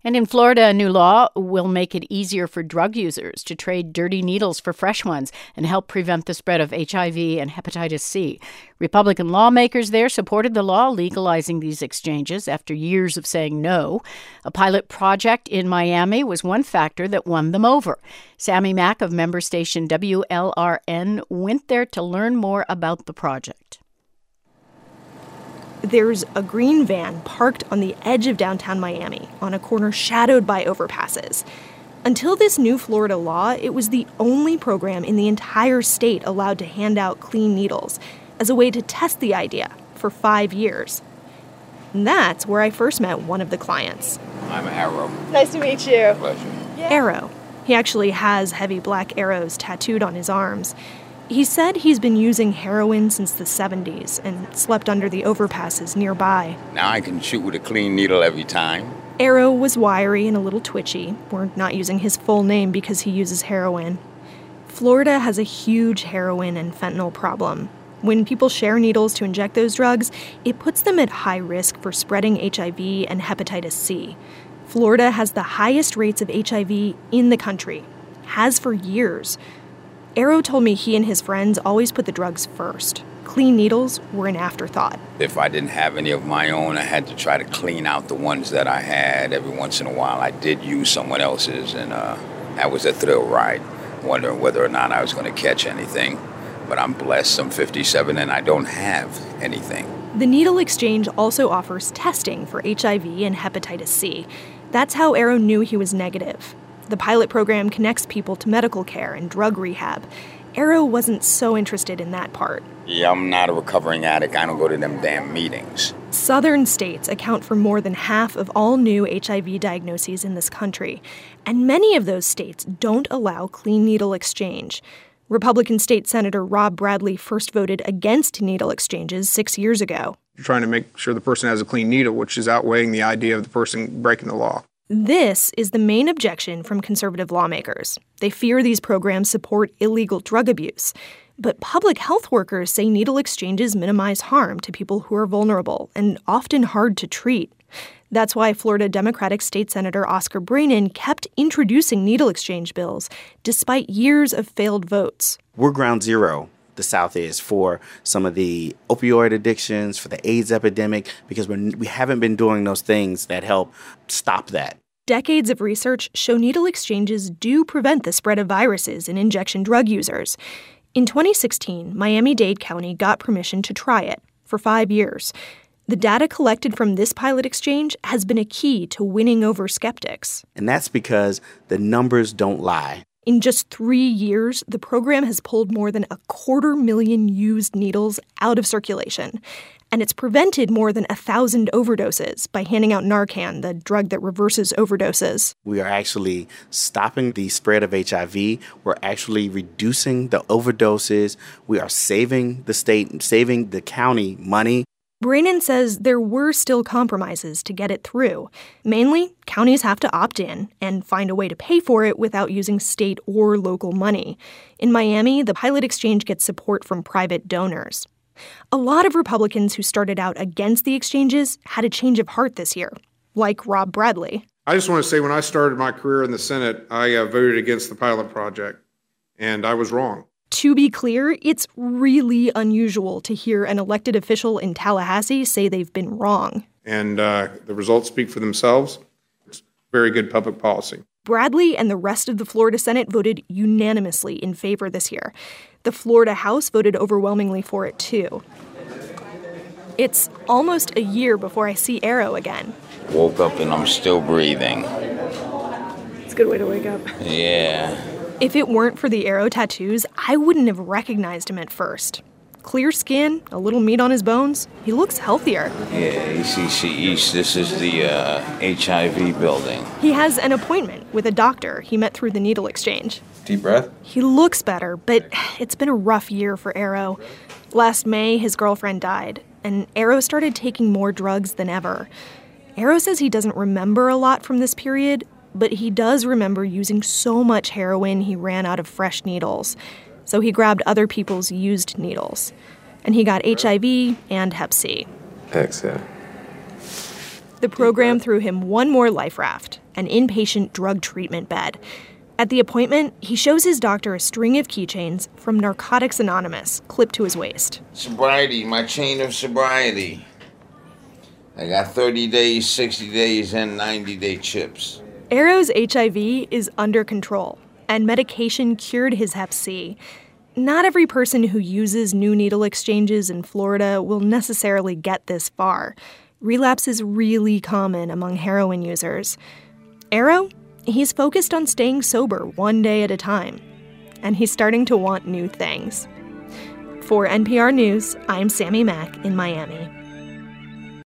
And in Florida, a new law will make it easier for drug users to trade dirty needles for fresh ones and help prevent the spread of HIV and hepatitis C. Republican lawmakers there supported the law legalizing these exchanges after years of saying no. A pilot project in Miami was one factor that won them over. Sammy Mack of member station WLRN went there to learn more about the project. There's a green van parked on the edge of downtown Miami, on a corner shadowed by overpasses. Until this new Florida law, it was the only program in the entire state allowed to hand out clean needles as a way to test the idea for 5 years. And that's where I first met one of the clients. I'm Arrow. Nice to meet you. Pleasure. Yeah. Arrow. He actually has heavy black arrows tattooed on his arms. He said he's been using heroin since the 70s and slept under the overpasses nearby. Now I can shoot with a clean needle every time. Arrow was wiry and a little twitchy. We're not using his full name because he uses heroin. Florida has a huge heroin and fentanyl problem. When people share needles to inject those drugs, it puts them at high risk for spreading HIV and hepatitis C. Florida has the highest rates of HIV in the country. Has for years. Arrow told me he and his friends always put the drugs first. Clean needles were an afterthought. If I didn't have any of my own, I had to try to clean out the ones that I had. Every once in a while, I did use someone else's, and that was a thrill ride, wondering whether or not I was going to catch anything. But I'm blessed. I'm 57, and I don't have anything. The needle exchange also offers testing for HIV and hepatitis C. That's how Arrow knew he was negative. The pilot program connects people to medical care and drug rehab. Arrow wasn't so interested in that part. Yeah, I'm not a recovering addict. I don't go to them damn meetings. Southern states account for more than half of all new HIV diagnoses in this country, and many of those states don't allow clean needle exchange. Republican State Senator Rob Bradley first voted against needle exchanges 6 years ago. You're trying to make sure the person has a clean needle, which is outweighing the idea of the person breaking the law. This is the main objection from conservative lawmakers. They fear these programs support illegal drug abuse. But public health workers say needle exchanges minimize harm to people who are vulnerable and often hard to treat. That's why Florida Democratic State Senator Oscar Brannan kept introducing needle exchange bills despite years of failed votes. We're ground zero, the South is, for some of the opioid addictions, for the AIDS epidemic, because we haven't been doing those things that help stop that. Decades of research show needle exchanges do prevent the spread of viruses in injection drug users. In 2016, Miami-Dade County got permission to try it for 5 years. The data collected from this pilot exchange has been a key to winning over skeptics. And that's because the numbers don't lie. In just 3 years, the program has pulled more than 250,000 used needles out of circulation. And it's prevented more than 1,000 overdoses by handing out Narcan, the drug that reverses overdoses. We are actually stopping the spread of HIV. We're actually reducing the overdoses. We are saving the state, saving the county money. Brannan says there were still compromises to get it through. Mainly, counties have to opt in and find a way to pay for it without using state or local money. In Miami, the pilot exchange gets support from private donors. A lot of Republicans who started out against the exchanges had a change of heart this year, like Rob Bradley. I just want to say when I started my career in the Senate, I voted against the pilot project, and I was wrong. To be clear, it's really unusual to hear an elected official in Tallahassee say they've been wrong. And the results speak for themselves. It's very good public policy. Bradley and the rest of the Florida Senate voted unanimously in favor this year. The Florida House voted overwhelmingly for it, too. It's almost a year before I see Arrow again. Woke up and I'm still breathing. It's a good way to wake up. Yeah. If it weren't for the Arrow tattoos, I wouldn't have recognized him at first. Clear skin, a little meat on his bones. He looks healthier. Yeah, ACC East, this is the HIV building. He has an appointment with a doctor he met through the needle exchange. Deep breath. He looks better, but it's been a rough year for Arrow. Last May, his girlfriend died, and Arrow started taking more drugs than ever. Arrow says he doesn't remember a lot from this period, but he does remember using so much heroin he ran out of fresh needles. So he grabbed other people's used needles. And he got HIV and Hep C. Exhale. The program threw him one more life raft, an inpatient drug treatment bed. At the appointment, he shows his doctor a string of keychains from Narcotics Anonymous clipped to his waist. Sobriety, my chain of sobriety. I got 30 days, 60 days, and 90-day chips. Arrow's HIV is under control, and medication cured his Hep C. Not every person who uses new needle exchanges in Florida will necessarily get this far. Relapse is really common among heroin users. Arrow? He's focused on staying sober one day at a time. And he's starting to want new things. For NPR News, I'm Sammy Mack in Miami.